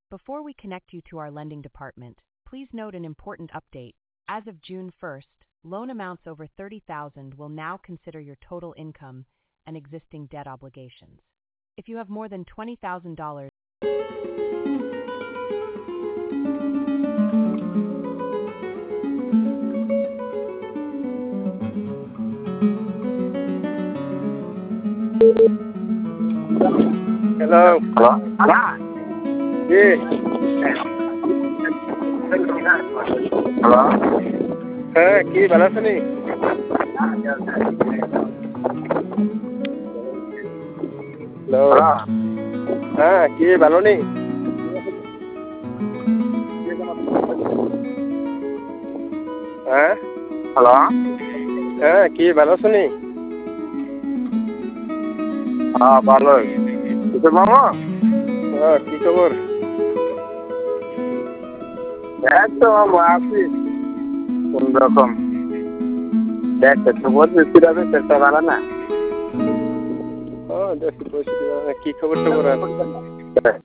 Before we connect you to our lending department, please note an important update. As of June 1st, loan amounts over $30,000 will now consider your total income and existing debt obligations. If you have more than $20,000, Hello. Yes. Hello? হ্যাঁ, কি ভালো আছেন? Hello. হ্যাঁ, কি ভালো নেই? হ্যাঁ? Hello? হ্যাঁ, কি ভালো আছেন? হ্যাঁ, ভালোই। কিসের মামা? হ্যাঁ, কি খবর? এই তো মামা আছি। কোন রকম? দেখতে তো বলছি যাবে চেষ্টা ভালো না। দেশি পরিস্থিতি কি খবর টবর?